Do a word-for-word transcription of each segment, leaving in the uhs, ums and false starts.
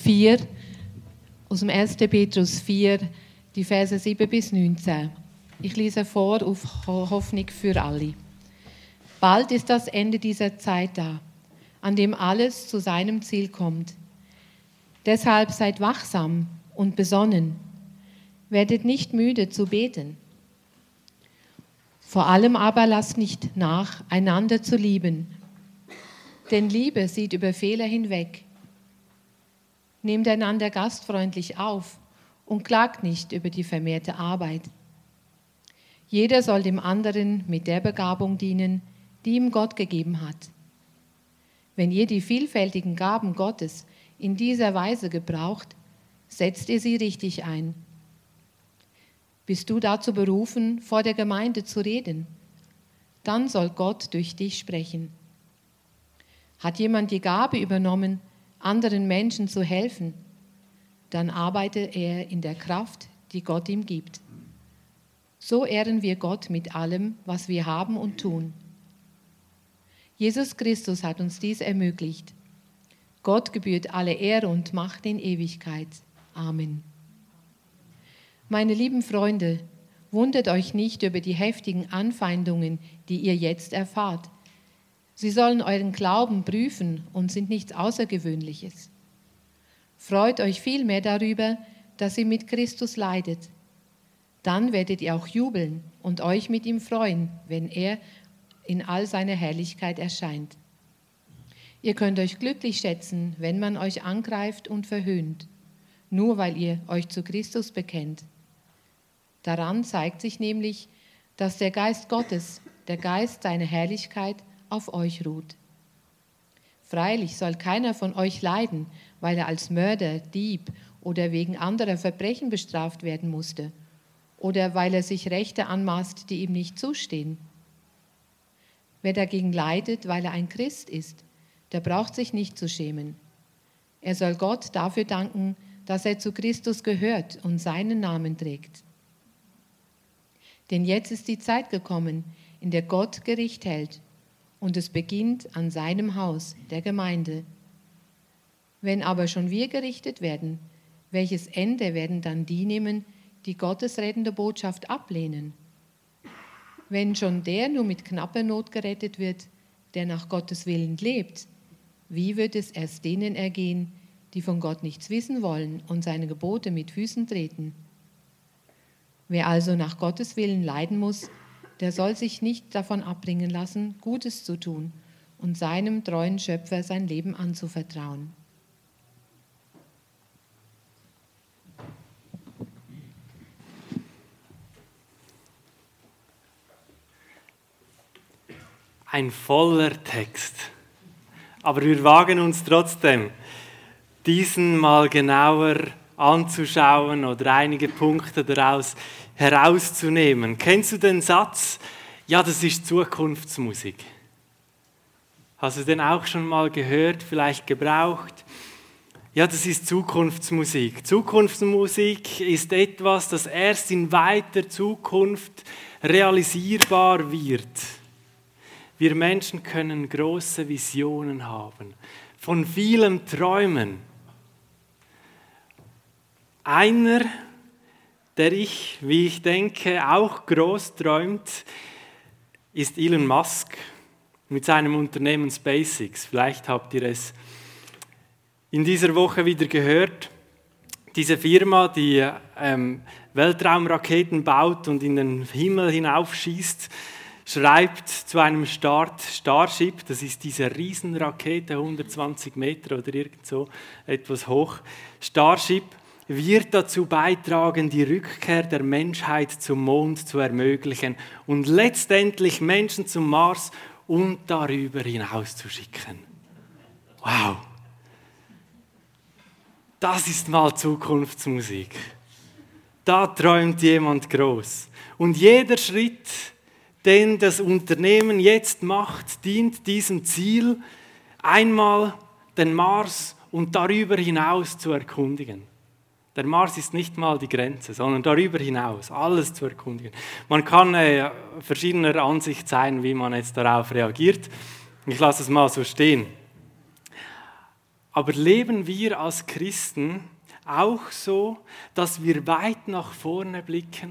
vier, aus dem ersten Petrus vier, die Verse sieben bis neunzehn. Ich lese vor auf Hoffnung für alle. Bald ist das Ende dieser Zeit da, an dem alles zu seinem Ziel kommt. Deshalb seid wachsam und besonnen. Werdet nicht müde zu beten. Vor allem aber lasst nicht nach, einander zu lieben. Denn Liebe sieht über Fehler hinweg. Nehmt einander gastfreundlich auf und klagt nicht über die vermehrte Arbeit. Jeder soll dem anderen mit der Begabung dienen, die ihm Gott gegeben hat. Wenn ihr die vielfältigen Gaben Gottes in dieser Weise gebraucht, setzt ihr sie richtig ein. Bist du dazu berufen, vor der Gemeinde zu reden? Dann soll Gott durch dich sprechen. Hat jemand die Gabe übernommen, anderen Menschen zu helfen, dann arbeite er in der Kraft, die Gott ihm gibt. So ehren wir Gott mit allem, was wir haben und tun. Jesus Christus hat uns dies ermöglicht. Gott gebührt alle Ehre und Macht in Ewigkeit. Amen. Meine lieben Freunde, wundert euch nicht über die heftigen Anfeindungen, die ihr jetzt erfahrt. Sie sollen euren Glauben prüfen und sind nichts Außergewöhnliches. Freut euch vielmehr darüber, dass ihr mit Christus leidet. Dann werdet ihr auch jubeln und euch mit ihm freuen, wenn er in all seiner Herrlichkeit erscheint. Ihr könnt euch glücklich schätzen, wenn man euch angreift und verhöhnt, nur weil ihr euch zu Christus bekennt. Daran zeigt sich nämlich, dass der Geist Gottes, der Geist seiner Herrlichkeit, auf euch ruht. Freilich soll keiner von euch leiden, weil er als Mörder, Dieb oder wegen anderer Verbrechen bestraft werden musste oder weil er sich Rechte anmaßt, die ihm nicht zustehen. Wer dagegen leidet, weil er ein Christ ist, der braucht sich nicht zu schämen. Er soll Gott dafür danken, dass er zu Christus gehört und seinen Namen trägt. Denn jetzt ist die Zeit gekommen, in der Gott Gericht hält, und es beginnt an seinem Haus, der Gemeinde. Wenn aber schon wir gerichtet werden, welches Ende werden dann die nehmen, die Gottes rettende Botschaft ablehnen? Wenn schon der nur mit knapper Not gerettet wird, der nach Gottes Willen lebt, wie wird es erst denen ergehen, die von Gott nichts wissen wollen und seine Gebote mit Füßen treten? Wer also nach Gottes Willen leiden muss, der soll sich nicht davon abbringen lassen, Gutes zu tun und seinem treuen Schöpfer sein Leben anzuvertrauen. Ein voller Text. Aber wir wagen uns trotzdem, diesen mal genauer anzuschauen oder einige Punkte daraus herauszunehmen. Kennst du den Satz, ja, das ist Zukunftsmusik? Hast du den auch schon mal gehört, vielleicht gebraucht? Ja, das ist Zukunftsmusik. Zukunftsmusik ist etwas, das erst in weiter Zukunft realisierbar wird. Wir Menschen können große Visionen haben, von vielem träumen. Einer, der ich, wie ich denke, auch groß träumt, ist Elon Musk mit seinem Unternehmen SpaceX. Vielleicht habt ihr es in dieser Woche wieder gehört. Diese Firma, die ähm, Weltraumraketen baut und in den Himmel hinaufschießt, schreibt zu einem Start Starship, das ist diese Riesenrakete, hundertzwanzig Meter oder irgend so etwas hoch. Starship wird dazu beitragen, die Rückkehr der Menschheit zum Mond zu ermöglichen und letztendlich Menschen zum Mars und darüber hinaus zu schicken. Wow! Das ist mal Zukunftsmusik. Da träumt jemand groß. Und jeder Schritt, den das Unternehmen jetzt macht, dient diesem Ziel, einmal den Mars und darüber hinaus zu erkundigen. Der Mars ist nicht mal die Grenze, sondern darüber hinaus, alles zu erkundigen. Man kann äh, verschiedener Ansicht sein, wie man jetzt darauf reagiert. Ich lasse es mal so stehen. Aber leben wir als Christen auch so, dass wir weit nach vorne blicken,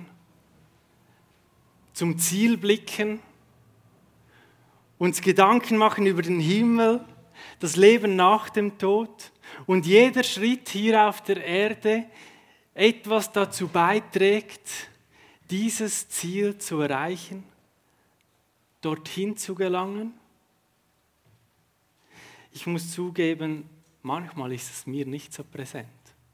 zum Ziel blicken, uns Gedanken machen über den Himmel, das Leben nach dem Tod und jeder Schritt hier auf der Erde etwas dazu beiträgt, dieses Ziel zu erreichen, dorthin zu gelangen? Ich muss zugeben, manchmal ist es mir nicht so präsent,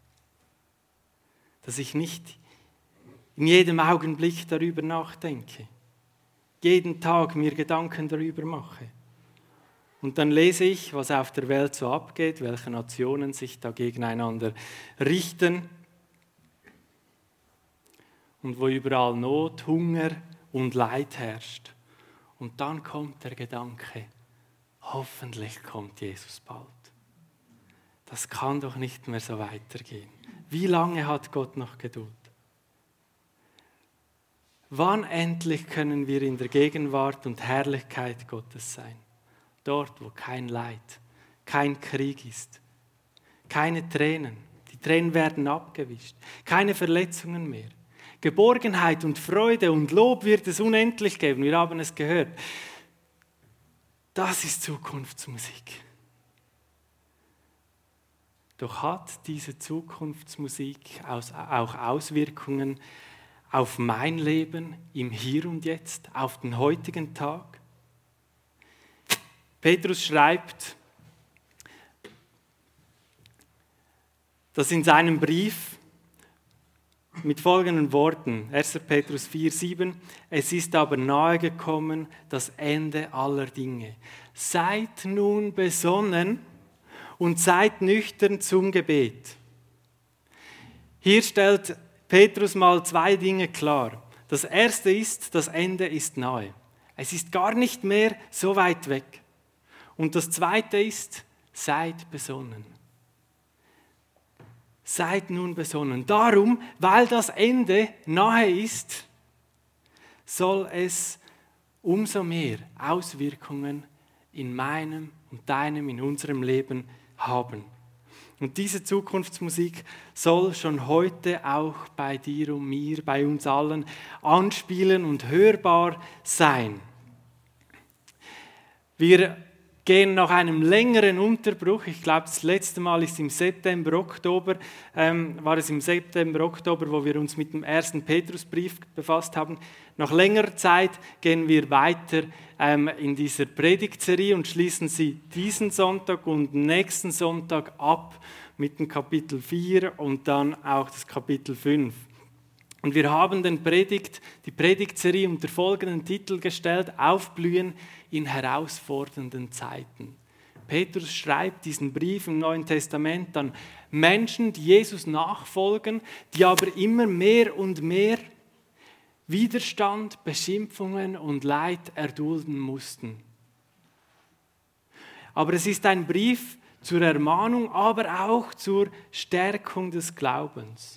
dass ich nicht in jedem Augenblick darüber nachdenke, jeden Tag mir Gedanken darüber mache. Und dann lese ich, was auf der Welt so abgeht, welche Nationen sich da gegeneinander richten und wo überall Not, Hunger und Leid herrscht. Und dann kommt der Gedanke, hoffentlich kommt Jesus bald. Das kann doch nicht mehr so weitergehen. Wie lange hat Gott noch Geduld? Wann endlich können wir in der Gegenwart und Herrlichkeit Gottes sein? Dort, wo kein Leid, kein Krieg ist, keine Tränen. Die Tränen werden abgewischt, keine Verletzungen mehr. Geborgenheit und Freude und Lob wird es unendlich geben. Wir haben es gehört. Das ist Zukunftsmusik. Doch hat diese Zukunftsmusik auch Auswirkungen auf mein Leben im Hier und Jetzt, auf den heutigen Tag? Petrus schreibt, dass in seinem Brief mit folgenden Worten, erster Petrus vier, sieben, es ist aber nahe gekommen das Ende aller Dinge. Seid nun besonnen und seid nüchtern zum Gebet. Hier stellt Petrus mal zwei Dinge klar. Das erste ist, das Ende ist nahe. Es ist gar nicht mehr so weit weg. Und das zweite ist, seid besonnen. Seid nun besonnen. Darum, weil das Ende nahe ist, soll es umso mehr Auswirkungen in meinem und deinem, in unserem Leben haben. Und diese Zukunftsmusik soll schon heute auch bei dir und mir, bei uns allen anspielen und hörbar sein. Wir gehen nach einem längeren Unterbruch, ich glaube das letzte Mal ist im September, Oktober, ähm, war es im September, Oktober, wo wir uns mit dem ersten Petrusbrief befasst haben. Nach längerer Zeit gehen wir weiter ähm, in dieser Predigtserie und schließen sie diesen Sonntag und nächsten Sonntag ab mit dem Kapitel vier und dann auch das Kapitel fünf. Und wir haben den Predigt, die Predigtserie unter folgenden Titel gestellt: Aufblühen in herausfordernden Zeiten. Petrus schreibt diesen Brief im Neuen Testament an Menschen, die Jesus nachfolgen, die aber immer mehr und mehr Widerstand, Beschimpfungen und Leid erdulden mussten. Aber es ist ein Brief zur Ermahnung, aber auch zur Stärkung des Glaubens.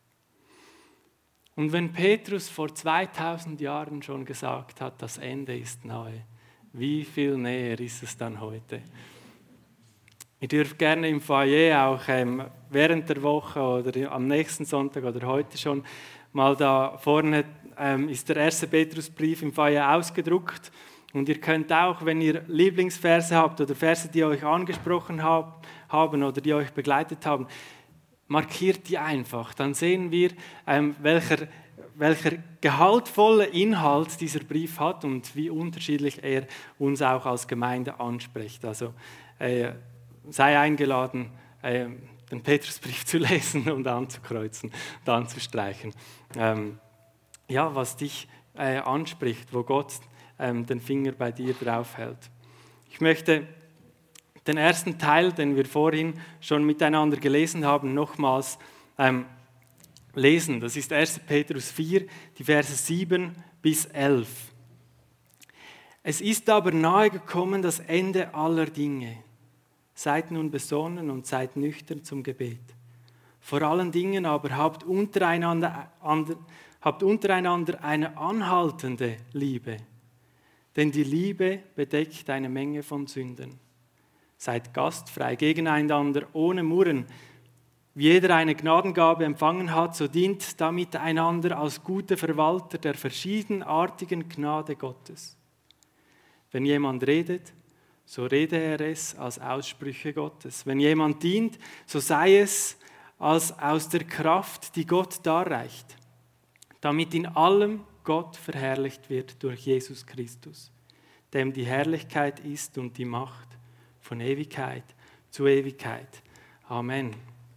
Und wenn Petrus vor zweitausend Jahren schon gesagt hat, das Ende ist nahe, wie viel näher ist es dann heute? Ihr dürft gerne im Foyer auch ähm, während der Woche oder am nächsten Sonntag oder heute schon mal da vorne ähm, ist der erste Petrusbrief im Foyer ausgedruckt. Und ihr könnt auch, wenn ihr Lieblingsverse habt oder Verse, die euch angesprochen hab, haben oder die euch begleitet haben, markiert die einfach. Dann sehen wir, ähm, welcher, welcher gehaltvolle Inhalt dieser Brief hat und wie unterschiedlich er uns auch als Gemeinde anspricht. Also äh, sei eingeladen, äh, den Petrusbrief zu lesen und anzukreuzen und anzustreichen. Ähm, ja, was dich äh, anspricht, wo Gott ähm, den Finger bei dir drauf hält. Ich möchte den ersten Teil, den wir vorhin schon miteinander gelesen haben, nochmals ähm, lesen. Das ist erster Petrus vier, die Verse sieben bis elf. Es ist aber nahe gekommen das Ende aller Dinge. Seid nun besonnen und seid nüchtern zum Gebet. Vor allen Dingen aber habt untereinander, habt untereinander eine anhaltende Liebe, denn die Liebe bedeckt eine Menge von Sünden. Seid gastfrei gegeneinander, ohne Murren. Wie jeder eine Gnadengabe empfangen hat, so dient damit einander als gute Verwalter der verschiedenartigen Gnade Gottes. Wenn jemand redet, so rede er es als Aussprüche Gottes. Wenn jemand dient, so sei es als aus der Kraft, die Gott darreicht, damit in allem Gott verherrlicht wird durch Jesus Christus, dem die Herrlichkeit ist und die Macht von Ewigkeit zu Ewigkeit. Amen.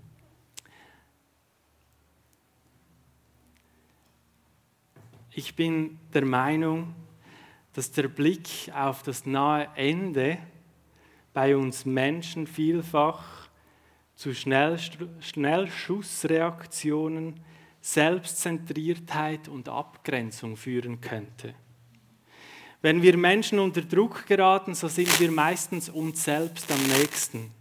Ich bin der Meinung, dass der Blick auf das nahe Ende bei uns Menschen vielfach zu Schnellschussreaktionen, Selbstzentriertheit und Abgrenzung führen könnte. Wenn wir Menschen unter Druck geraten, so sind wir meistens uns selbst am nächsten.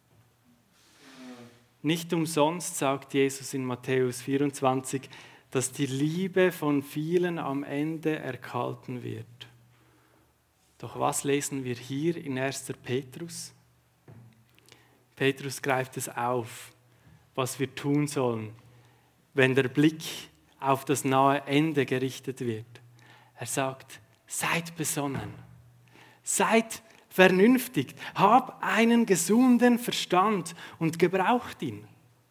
Nicht umsonst sagt Jesus in Matthäus vierundzwanzig, dass die Liebe von vielen am Ende erkalten wird. Doch was lesen wir hier in erster Petrus? Petrus greift es auf, was wir tun sollen, wenn der Blick auf das nahe Ende gerichtet wird. Er sagt, seid besonnen, seid vernünftig, hab einen gesunden Verstand und gebraucht ihn.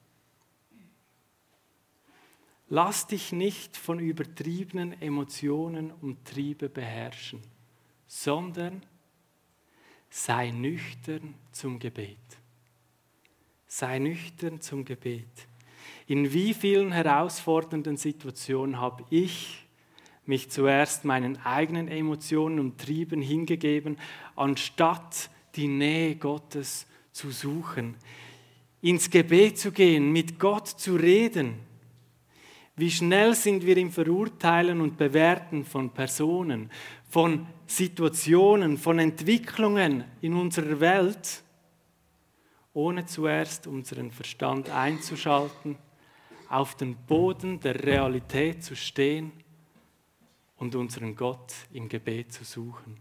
Lass dich nicht von übertriebenen Emotionen und Triebe beherrschen, sondern sei nüchtern zum Gebet. Sei nüchtern zum Gebet. In wie vielen herausfordernden Situationen habe ich mich zuerst meinen eigenen Emotionen und Trieben hingegeben, anstatt die Nähe Gottes zu suchen, ins Gebet zu gehen, mit Gott zu reden. Wie schnell sind wir im Verurteilen und Bewerten von Personen, von Situationen, von Entwicklungen in unserer Welt, ohne zuerst unseren Verstand einzuschalten, auf den Boden der Realität zu stehen und unseren Gott im Gebet zu suchen.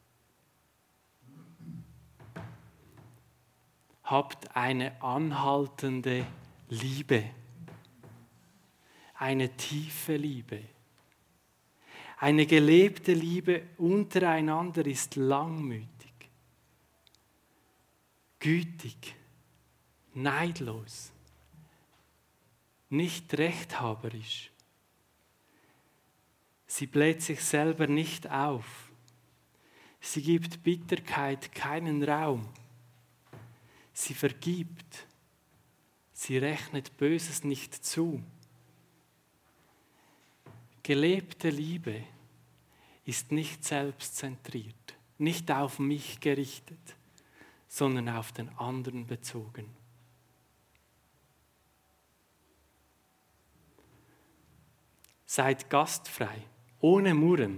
Habt eine anhaltende Liebe. Eine tiefe Liebe. Eine gelebte Liebe untereinander ist langmütig, gütig, neidlos, nicht rechthaberisch. Sie bläht sich selber nicht auf. Sie gibt Bitterkeit keinen Raum. Sie vergibt. Sie rechnet Böses nicht zu. Gelebte Liebe ist nicht selbstzentriert, nicht auf mich gerichtet, sondern auf den anderen bezogen. Seid gastfrei, ohne Murren.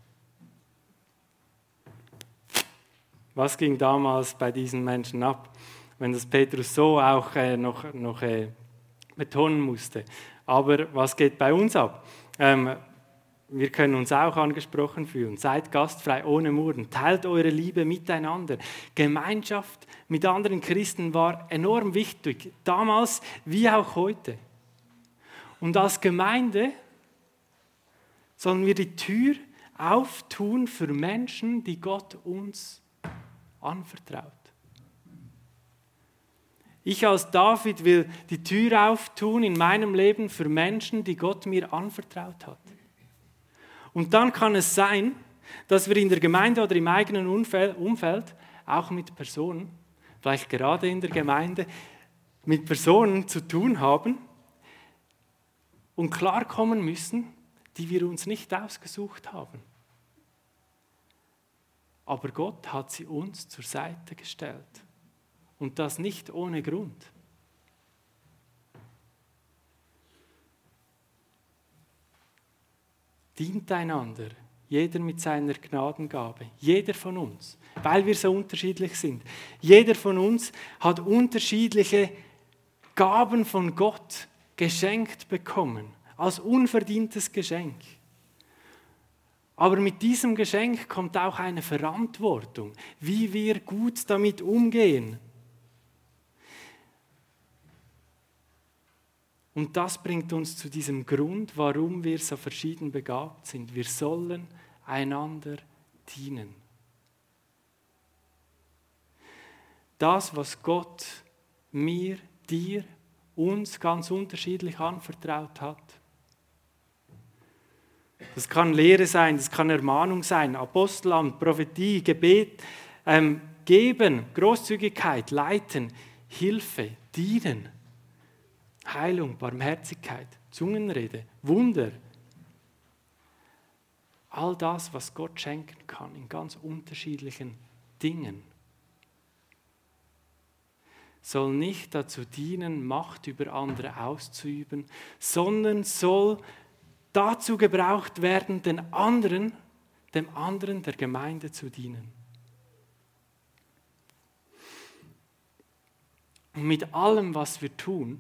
Was ging damals bei diesen Menschen ab, wenn das Petrus so auch äh, noch, noch äh, betonen musste? Aber was geht bei uns ab? Ähm, wir können uns auch angesprochen fühlen. Seid gastfrei, ohne Murren. Teilt eure Liebe miteinander. Gemeinschaft mit anderen Christen war enorm wichtig, damals wie auch heute. Und als Gemeinde sollen wir die Tür auftun für Menschen, die Gott uns anvertraut. Ich als David will die Tür auftun in meinem Leben für Menschen, die Gott mir anvertraut hat. Und dann kann es sein, dass wir in der Gemeinde oder im eigenen Umfeld, auch mit Personen, vielleicht gerade in der Gemeinde, mit Personen zu tun haben und klarkommen müssen, die wir uns nicht ausgesucht haben. Aber Gott hat sie uns zur Seite gestellt. Und das nicht ohne Grund. Dient einander, jeder mit seiner Gnadengabe, jeder von uns, weil wir so unterschiedlich sind. Jeder von uns hat unterschiedliche Gaben von Gott geschenkt bekommen, als unverdientes Geschenk. Aber mit diesem Geschenk kommt auch eine Verantwortung, wie wir gut damit umgehen. Und das bringt uns zu diesem Grund, warum wir so verschieden begabt sind. Wir sollen einander dienen. Das, was Gott mir, dir, uns ganz unterschiedlich anvertraut hat. Das kann Lehre sein, das kann Ermahnung sein, Apostelamt, Prophetie, Gebet, ähm, Geben, Großzügigkeit, Leiten, Hilfe, Dienen, Heilung, Barmherzigkeit, Zungenrede, Wunder. All das, was Gott schenken kann in ganz unterschiedlichen Dingen, soll nicht dazu dienen, Macht über andere auszuüben, sondern soll dazu gebraucht werden, den anderen, dem anderen der Gemeinde zu dienen. Und mit allem, was wir tun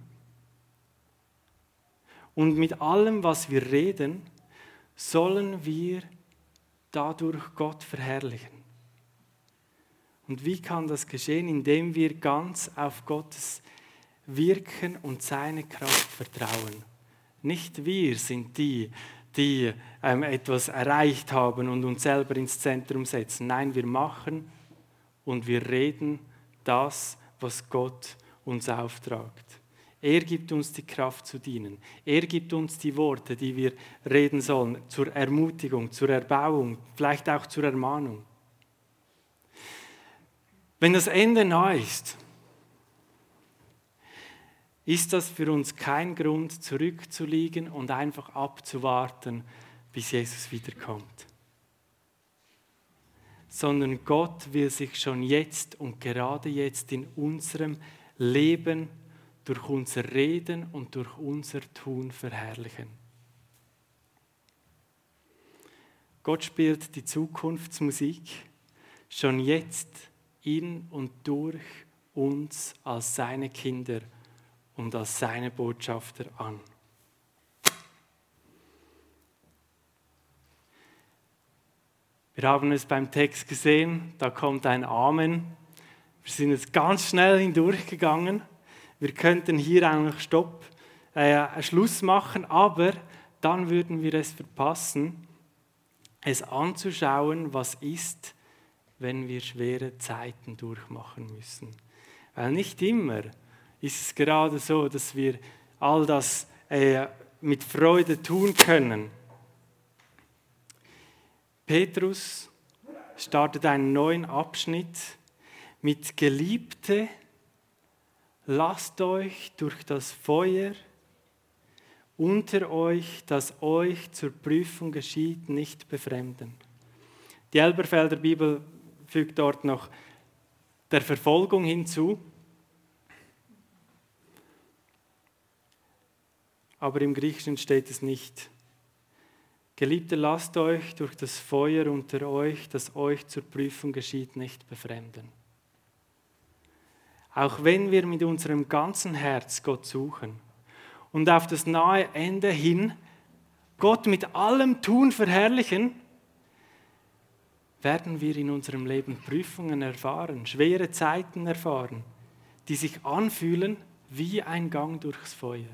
und mit allem, was wir reden, sollen wir dadurch Gott verherrlichen. Und wie kann das geschehen? Indem wir ganz auf Gottes Wirken und seine Kraft vertrauen. Nicht wir sind die, die ähm, etwas erreicht haben und uns selber ins Zentrum setzen. Nein, wir machen und wir reden das, was Gott uns auftragt. Er gibt uns die Kraft zu dienen. Er gibt uns die Worte, die wir reden sollen, zur Ermutigung, zur Erbauung, vielleicht auch zur Ermahnung. Wenn das Ende nahe ist, ist das für uns kein Grund, zurückzuliegen und einfach abzuwarten, bis Jesus wiederkommt. Sondern Gott will sich schon jetzt und gerade jetzt in unserem Leben durch unser Reden und durch unser Tun verherrlichen. Gott spielt die Zukunftsmusik schon jetzt in und durch uns als seine Kinder und als seine Botschafter an. Wir haben es beim Text gesehen, da kommt ein Amen. Wir sind jetzt ganz schnell hindurchgegangen. Wir könnten hier eigentlich Stopp, äh, Schluss machen, aber dann würden wir es verpassen, es anzuschauen, was ist, wenn wir schwere Zeiten durchmachen müssen. Weil nicht immer ist es gerade so, dass wir all das äh, mit Freude tun können. Petrus startet einen neuen Abschnitt mit Geliebte, lasst euch durch das Feuer unter euch, das euch zur Prüfung geschieht, nicht befremden. Die Elberfelder Bibel fügt dort noch der Verfolgung hinzu. Aber im Griechischen steht es nicht. Geliebte, lasst euch durch das Feuer unter euch, das euch zur Prüfung geschieht, nicht befremden. Auch wenn wir mit unserem ganzen Herz Gott suchen und auf das nahe Ende hin Gott mit allem Tun verherrlichen, werden wir in unserem Leben Prüfungen erfahren, schwere Zeiten erfahren, die sich anfühlen wie ein Gang durchs Feuer.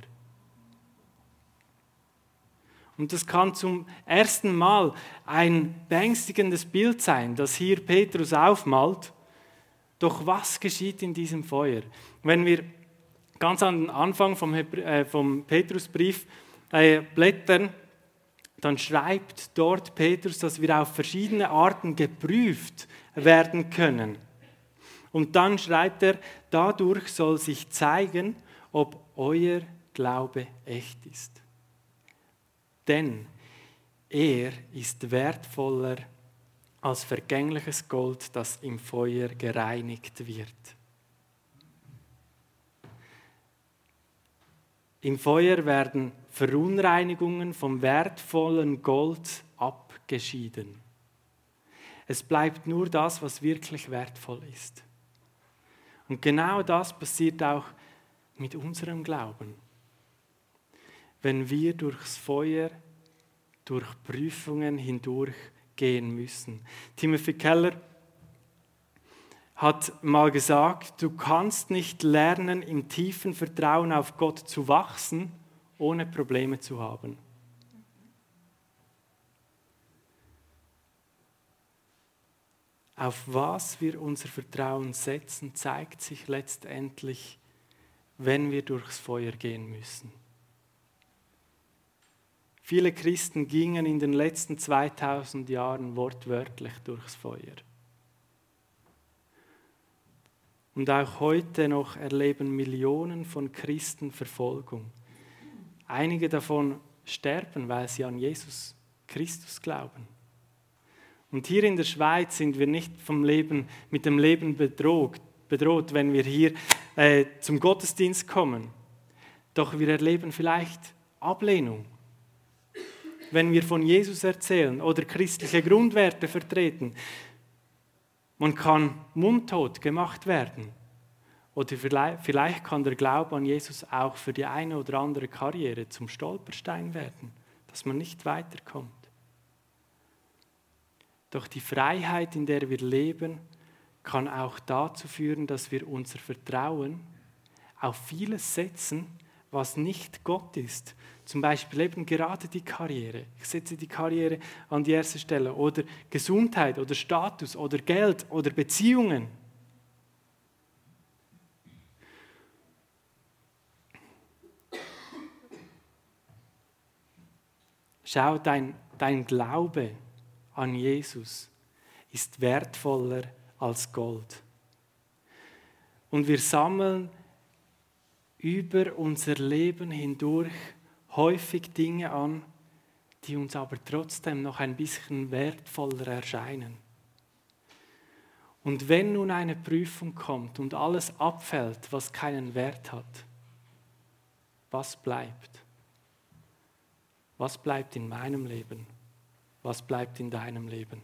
Und das kann zum ersten Mal ein beängstigendes Bild sein, das hier Petrus aufmalt. Doch was geschieht in diesem Feuer? Wenn wir ganz an den Anfang vom, äh, vom Petrusbrief äh, blättern, dann schreibt dort Petrus, dass wir auf verschiedene Arten geprüft werden können. Und dann schreibt er, dadurch soll sich zeigen, ob euer Glaube echt ist. Denn er ist wertvoller als vergängliches Gold, das im Feuer gereinigt wird. Im Feuer werden Verunreinigungen vom wertvollen Gold abgeschieden. Es bleibt nur das, was wirklich wertvoll ist. Und genau das passiert auch mit unserem Glauben. Wenn wir durchs Feuer durch Prüfungen hindurchgehen müssen. Timothy Keller hat mal gesagt, du kannst nicht lernen, im tiefen Vertrauen auf Gott zu wachsen, ohne Probleme zu haben. Auf was wir unser Vertrauen setzen, zeigt sich letztendlich, wenn wir durchs Feuer gehen müssen. Viele Christen gingen in den letzten zweitausend Jahren wortwörtlich durchs Feuer. Und auch heute noch erleben Millionen von Christen Verfolgung. Einige davon sterben, weil sie an Jesus Christus glauben. Und hier in der Schweiz sind wir nicht vom Leben, mit dem Leben bedroht, bedroht, wenn wir hier äh, zum Gottesdienst kommen. Doch wir erleben vielleicht Ablehnung, wenn wir von Jesus erzählen oder christliche Grundwerte vertreten. Man kann mundtot gemacht werden. Oder vielleicht, vielleicht kann der Glaube an Jesus auch für die eine oder andere Karriere zum Stolperstein werden, dass man nicht weiterkommt. Doch die Freiheit, in der wir leben, kann auch dazu führen, dass wir unser Vertrauen auf vieles setzen, was nicht Gott ist. Zum Beispiel eben gerade die Karriere. Ich setze die Karriere an die erste Stelle. Oder Gesundheit oder Status oder Geld oder Beziehungen. Schau, dein, dein Glaube an Jesus ist wertvoller als Gold. Und wir sammeln über unser Leben hindurch häufig Dinge an, die uns aber trotzdem noch ein bisschen wertvoller erscheinen. Und wenn nun eine Prüfung kommt und alles abfällt, was keinen Wert hat, was bleibt? Was bleibt in meinem Leben? Was bleibt in deinem Leben?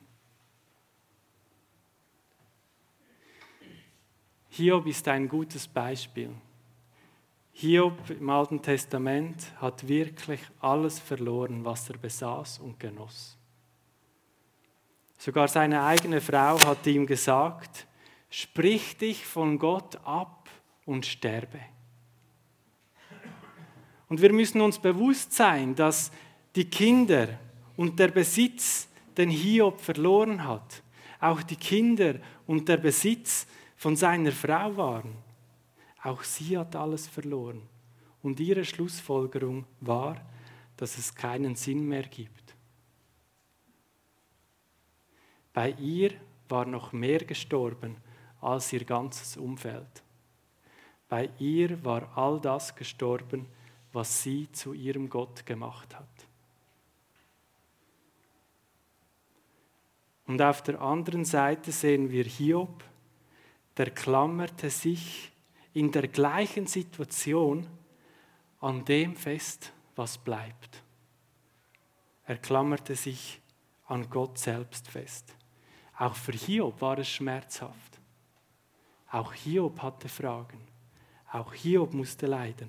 Hiob ist ein gutes Beispiel. Hiob im Alten Testament hat wirklich alles verloren, was er besaß und genoss. Sogar seine eigene Frau hat ihm gesagt, sprich dich von Gott ab und sterbe. Und wir müssen uns bewusst sein, dass die Kinder und der Besitz, den Hiob verloren hat, auch die Kinder und der Besitz von seiner Frau waren. Auch sie hat alles verloren. Und ihre Schlussfolgerung war, dass es keinen Sinn mehr gibt. Bei ihr war noch mehr gestorben als ihr ganzes Umfeld. Bei ihr war all das gestorben, was sie zu ihrem Gott gemacht hat. Und auf der anderen Seite sehen wir Hiob, der klammerte sich in der gleichen Situation an dem fest, was bleibt. Er klammerte sich an Gott selbst fest. Auch für Hiob war es schmerzhaft. Auch Hiob hatte Fragen. Auch Hiob musste leiden.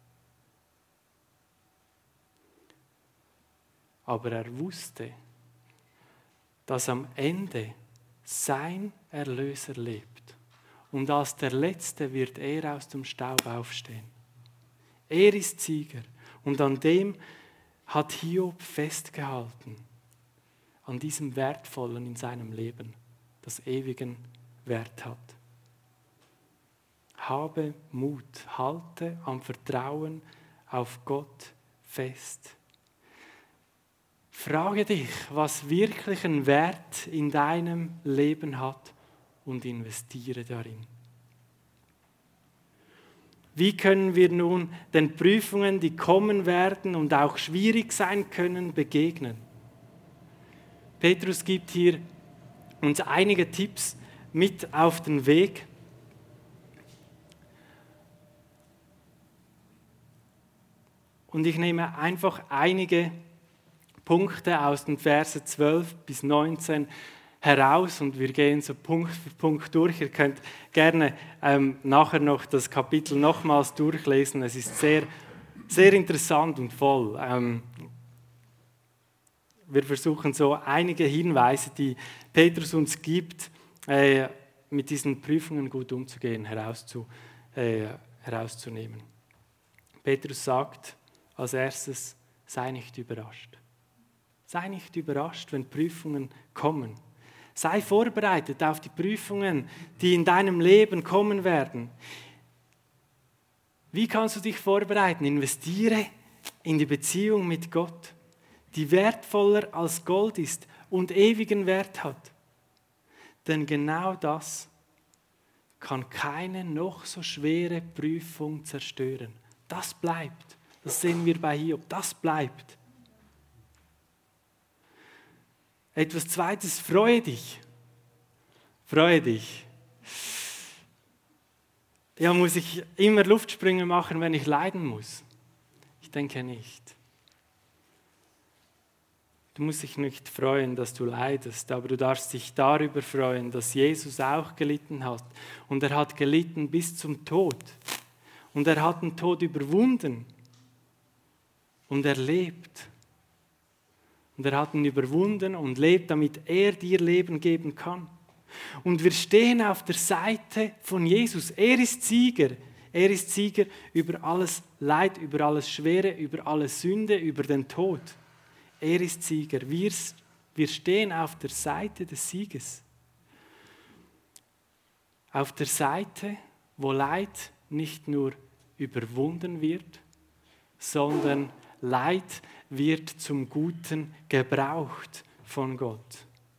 Aber er wusste, dass am Ende sein Erlöser lebt. Und als der Letzte wird er aus dem Staub aufstehen. Er ist Sieger. Und an dem hat Hiob festgehalten. An diesem Wertvollen in seinem Leben, das ewigen Wert hat. Habe Mut, halte am Vertrauen auf Gott fest. Frage dich, was wirklich einen Wert in deinem Leben hat und investiere darin. Wie können wir nun den Prüfungen, die kommen werden und auch schwierig sein können, begegnen? Petrus gibt hier uns einige Tipps mit auf den Weg. Und ich nehme einfach einige Punkte aus den Verse zwölf bis neunzehn heraus und wir gehen so Punkt für Punkt durch. Ihr könnt gerne ähm, nachher noch das Kapitel nochmals durchlesen. Es ist sehr, sehr interessant und voll. Ähm, wir versuchen so einige Hinweise, die Petrus uns gibt, äh, mit diesen Prüfungen gut umzugehen, herauszu, äh, herauszunehmen. Petrus sagt als erstes, sei nicht überrascht. Sei nicht überrascht, wenn Prüfungen kommen. Sei vorbereitet auf die Prüfungen, die in deinem Leben kommen werden. Wie kannst du dich vorbereiten? Investiere in die Beziehung mit Gott, die wertvoller als Gold ist und ewigen Wert hat. Denn genau das kann keine noch so schwere Prüfung zerstören. Das bleibt. Das sehen wir bei Hiob. Das bleibt. Etwas Zweites, freue dich. Freue dich. Ja, muss ich immer Luftsprünge machen, wenn ich leiden muss? Ich denke nicht. Du musst dich nicht freuen, dass du leidest, aber du darfst dich darüber freuen, dass Jesus auch gelitten hat. Und er hat gelitten bis zum Tod. Und er hat den Tod überwunden. Und er lebt. Und er hat ihn überwunden und lebt, damit er dir Leben geben kann. Und wir stehen auf der Seite von Jesus. Er ist Sieger. Er ist Sieger über alles Leid, über alles Schwere, über alle Sünde, über den Tod. Er ist Sieger. Wir, wir stehen auf der Seite des Sieges. Auf der Seite, wo Leid nicht nur überwunden wird, sondern Leid wird zum Guten gebraucht von Gott.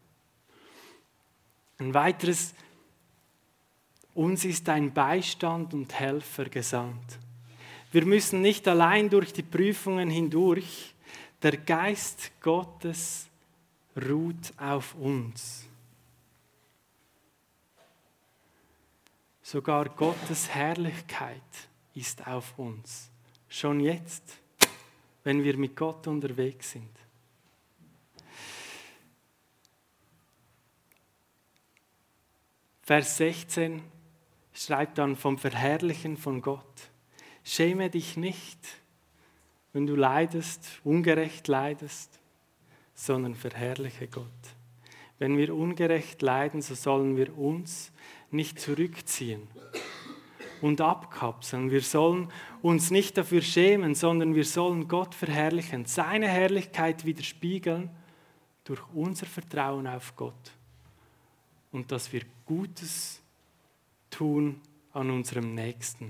Ein weiteres, uns ist ein Beistand und Helfer gesandt. Wir müssen nicht allein durch die Prüfungen hindurch. Der Geist Gottes ruht auf uns. Sogar Gottes Herrlichkeit ist auf uns. Schon jetzt, wenn wir mit Gott unterwegs sind. Vers sechzehn schreibt dann vom Verherrlichen von Gott. Schäme dich nicht, wenn du leidest, ungerecht leidest, sondern verherrliche Gott. Wenn wir ungerecht leiden, so sollen wir uns nicht zurückziehen und abkapseln. Wir sollen uns nicht dafür schämen, sondern wir sollen Gott verherrlichen, seine Herrlichkeit widerspiegeln durch unser Vertrauen auf Gott und dass wir Gutes tun an unserem Nächsten.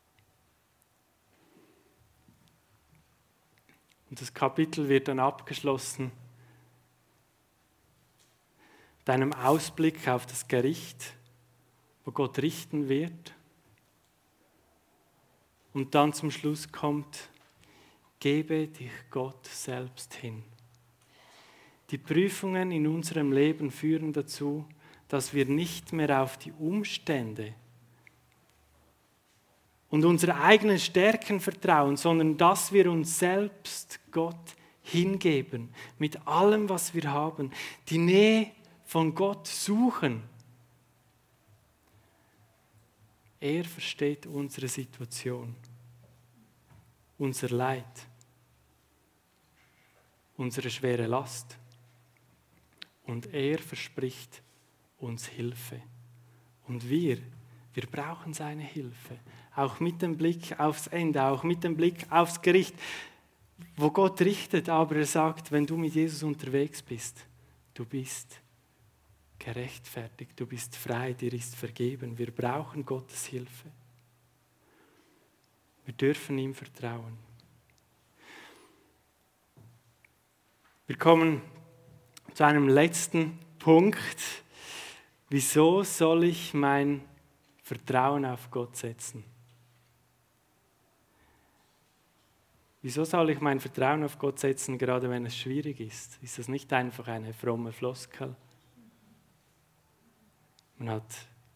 Und das Kapitel wird dann abgeschlossen mit einem Ausblick auf das Gericht, wo Gott richten wird. Und dann zum Schluss kommt, gebe dich Gott selbst hin. Die Prüfungen in unserem Leben führen dazu, dass wir nicht mehr auf die Umstände und unsere eigenen Stärken vertrauen, sondern dass wir uns selbst Gott hingeben, mit allem, was wir haben, die Nähe von Gott suchen. Er versteht unsere Situation, unser Leid, unsere schwere Last und er verspricht uns Hilfe. Und wir, wir brauchen seine Hilfe. Auch mit dem Blick aufs Ende, auch mit dem Blick aufs Gericht, wo Gott richtet, aber er sagt, wenn du mit Jesus unterwegs bist, du bist gerechtfertigt, du bist frei, dir ist vergeben. Wir brauchen Gottes Hilfe. Wir dürfen ihm vertrauen. Wir kommen zu einem letzten Punkt. Wieso soll ich mein Vertrauen auf Gott setzen? Wieso soll ich mein Vertrauen auf Gott setzen, gerade wenn es schwierig ist? Ist das nicht einfach eine fromme Floskel? Man hat,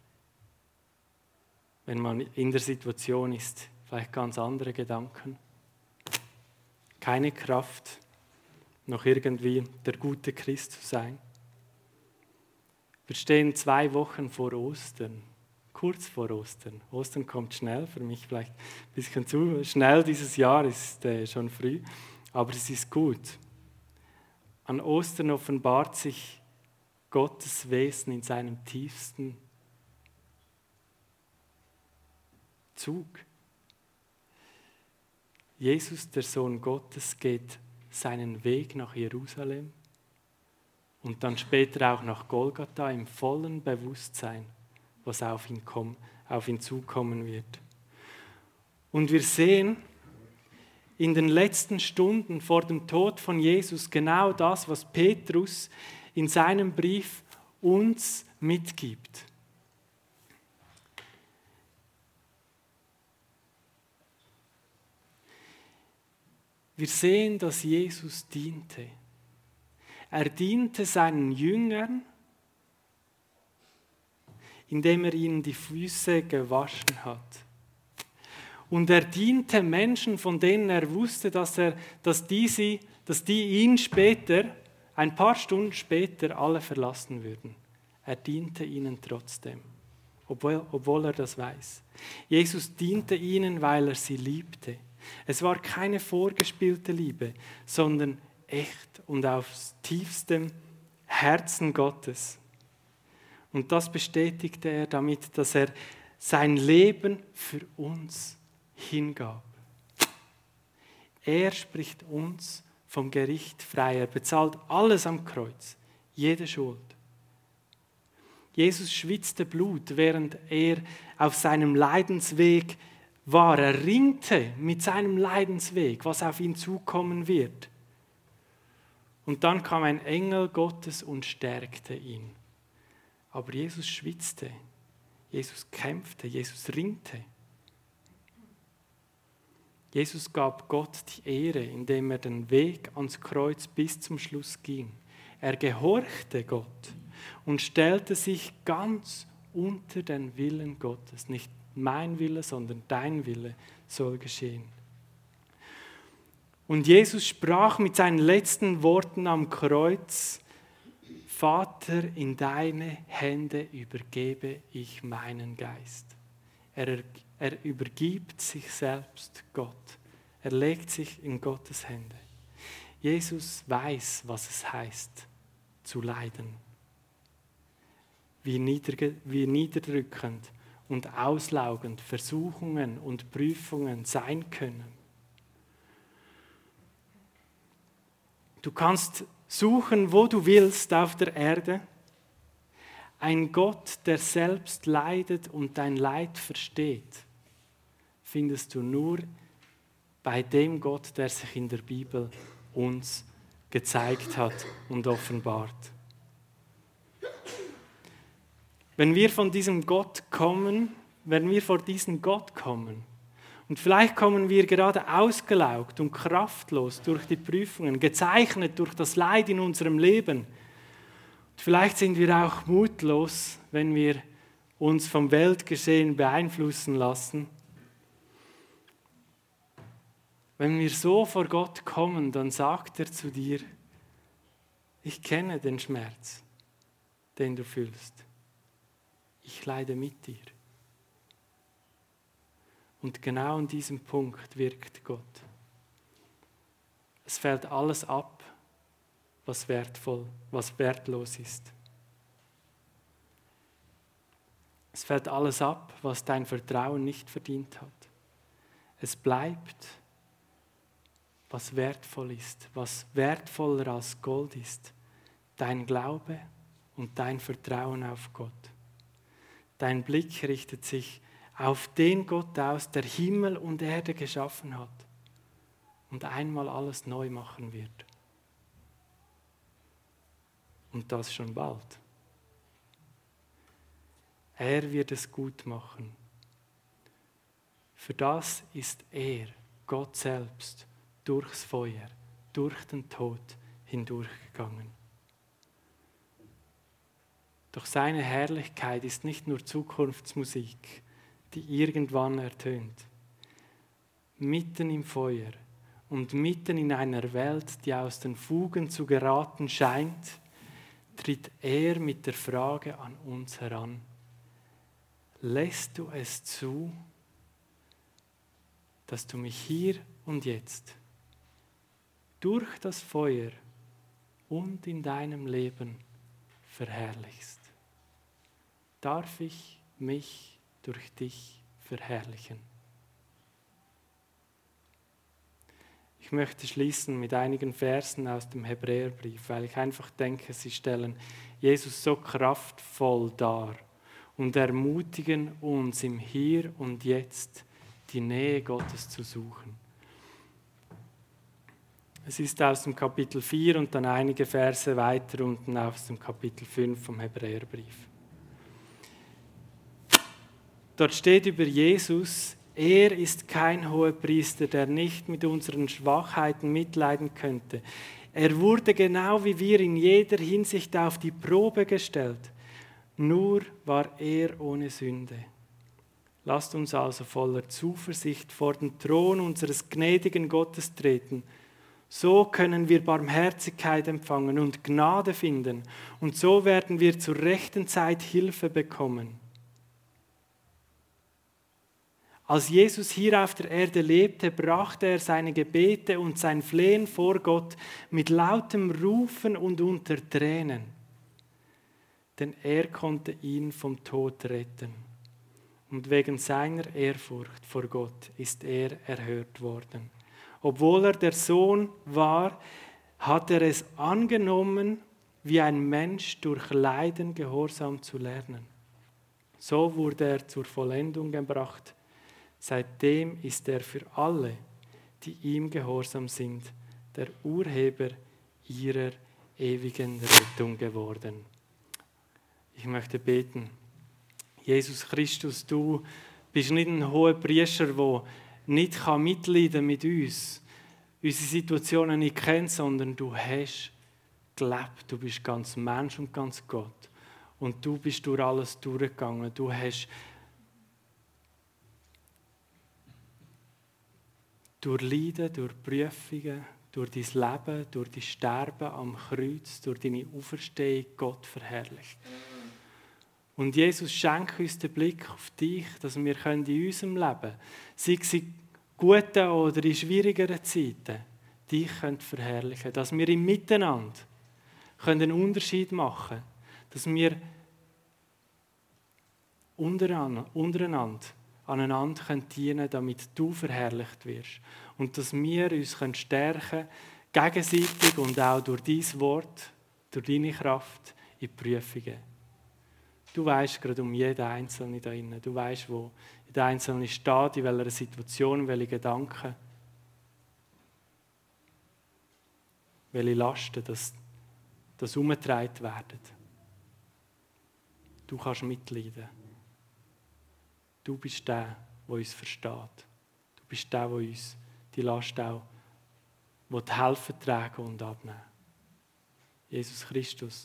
wenn man in der Situation ist, vielleicht ganz andere Gedanken. Keine Kraft, noch irgendwie der gute Christ zu sein. Wir stehen zwei Wochen vor Ostern, kurz vor Ostern. Ostern kommt schnell, für mich vielleicht ein bisschen zu schnell dieses Jahr, ist äh, schon früh, aber es ist gut. An Ostern offenbart sich Gottes Wesen in seinem tiefsten Zug. Jesus, der Sohn Gottes, geht seinen Weg nach Jerusalem und dann später auch nach Golgatha im vollen Bewusstsein, was auf ihn, komm, auf ihn zukommen wird. Und wir sehen in den letzten Stunden vor dem Tod von Jesus genau das, was Petrus in seinem Brief uns mitgibt. Wir sehen, dass Jesus diente. Er diente seinen Jüngern, indem er ihnen die Füße gewaschen hat. Und er diente Menschen, von denen er wusste, dass, er, dass, die, sie, dass die ihn später, ein paar Stunden später, alle verlassen würden. Er diente ihnen trotzdem, obwohl, obwohl er das weiß. Jesus diente ihnen, weil er sie liebte. Es war keine vorgespielte Liebe, sondern echt und aus tiefstem Herzen Gottes. Und das bestätigte er damit, dass er sein Leben für uns hingab. Er spricht uns vom Gericht frei. Er bezahlt alles am Kreuz, jede Schuld. Jesus schwitzte Blut, während er auf seinem Leidensweg war. Er ringte mit seinem Leidensweg, was auf ihn zukommen wird. Und dann kam ein Engel Gottes und stärkte ihn. Aber Jesus schwitzte, Jesus kämpfte, Jesus ringte. Jesus gab Gott die Ehre, indem er den Weg ans Kreuz bis zum Schluss ging. Er gehorchte Gott und stellte sich ganz unter den Willen Gottes. Nicht mein Wille, sondern dein Wille soll geschehen. Und Jesus sprach mit seinen letzten Worten am Kreuz: Vater, in deine Hände übergebe ich meinen Geist. Er, er übergibt sich selbst Gott. Er legt sich in Gottes Hände. Jesus weiß, was es heißt, zu leiden. Wie, niederge, wie niederdrückend und auslaugend Versuchungen und Prüfungen sein können. Du kannst suchen, wo du willst auf der Erde. Ein Gott, der selbst leidet und dein Leid versteht, findest du nur bei dem Gott, der sich in der Bibel uns gezeigt hat und offenbart. Wenn wir von diesem Gott kommen, wenn wir vor diesen Gott kommen, und vielleicht kommen wir gerade ausgelaugt und kraftlos durch die Prüfungen, gezeichnet durch das Leid in unserem Leben. Und vielleicht sind wir auch mutlos, wenn wir uns vom Weltgeschehen beeinflussen lassen. Wenn wir so vor Gott kommen, dann sagt er zu dir: Ich kenne den Schmerz, den du fühlst. Ich leide mit dir. Und genau an diesem Punkt wirkt Gott. Es fällt alles ab, was wertvoll, was wertlos ist. Es fällt alles ab, was dein Vertrauen nicht verdient hat. Es bleibt, was wertvoll ist, was wertvoller als Gold ist. Dein Glaube und dein Vertrauen auf Gott. Dein Blick richtet sich auf den Gott aus, der Himmel und Erde geschaffen hat und einmal alles neu machen wird. Und das schon bald. Er wird es gut machen. Für das ist er, Gott selbst, durchs Feuer, durch den Tod hindurchgegangen. Doch seine Herrlichkeit ist nicht nur Zukunftsmusik, die irgendwann ertönt. Mitten im Feuer und mitten in einer Welt, die aus den Fugen zu geraten scheint, tritt er mit der Frage an uns heran: Lässt du es zu, dass du mich hier und jetzt durch das Feuer und in deinem Leben verherrlichst. Darf ich mich durch dich verherrlichen? Ich möchte schließen mit einigen Versen aus dem Hebräerbrief, weil ich einfach denke, sie stellen Jesus so kraftvoll dar und ermutigen uns im Hier und Jetzt die Nähe Gottes zu suchen. Es ist aus dem Kapitel vier und dann einige Verse weiter unten aus dem Kapitel fünf vom Hebräerbrief. Dort steht über Jesus: Er ist kein Hohepriester, der nicht mit unseren Schwachheiten mitleiden könnte. Er wurde genau wie wir in jeder Hinsicht auf die Probe gestellt. Nur war er ohne Sünde. Lasst uns also voller Zuversicht vor den Thron unseres gnädigen Gottes treten. So können wir Barmherzigkeit empfangen und Gnade finden. Und so werden wir zur rechten Zeit Hilfe bekommen. Als Jesus hier auf der Erde lebte, brachte er seine Gebete und sein Flehen vor Gott mit lautem Rufen und unter Tränen. Denn er konnte ihn vom Tod retten. Und wegen seiner Ehrfurcht vor Gott ist er erhört worden. Obwohl er der Sohn war, hat er es angenommen, wie ein Mensch durch Leiden Gehorsam zu lernen. So wurde er zur Vollendung gebracht. Seitdem ist er für alle, die ihm gehorsam sind, der Urheber ihrer ewigen Rettung geworden. Ich möchte beten. Jesus Christus, du bist nicht ein hoher Priester, der nicht mitleiden mit uns, unsere Situationen nicht kennt, sondern du hast gelebt. Du bist ganz Mensch und ganz Gott. Und du bist durch alles durchgegangen. Du hast durch Leiden, durch Prüfungen, durch dein Leben, durch dein Sterben am Kreuz, durch deine Auferstehung Gott verherrlicht. Und Jesus, schenke uns den Blick auf dich, dass wir in unserem Leben, sei es in guten oder in schwierigeren Zeiten, dich verherrlichen können. Dass wir im Miteinander einen Unterschied machen können. Dass wir untereinander aneinander dienen können, damit du verherrlicht wirst. Und dass wir uns stärken können, gegenseitig und auch durch dein Wort, durch deine Kraft in Prüfungen. Du weisst gerade um jeden Einzelnen da drinnen. Du weisst, wo jeder Einzelne steht, in welcher Situation, welche Gedanken, welche Lasten das, das umgetragen werden. Du kannst mitleiden. Du bist der, der uns versteht. Du bist der, der uns die Last auch helfen tragen und abnehmen. Jesus Christus,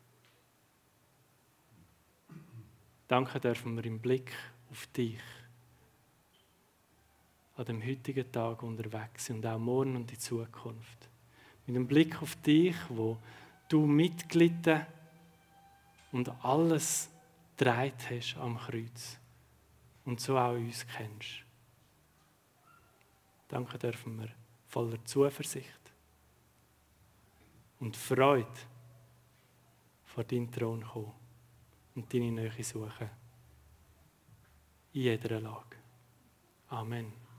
danke dürfen wir im Blick auf dich an dem heutigen Tag unterwegs sind und auch morgen und in Zukunft. Mit dem Blick auf dich, wo du mitgelitten und alles getragen hast am Kreuz und so auch uns kennst. Danke dürfen wir voller Zuversicht und Freude vor deinen Thron kommen und deine Nähe suchen. In jeder Lage. Amen.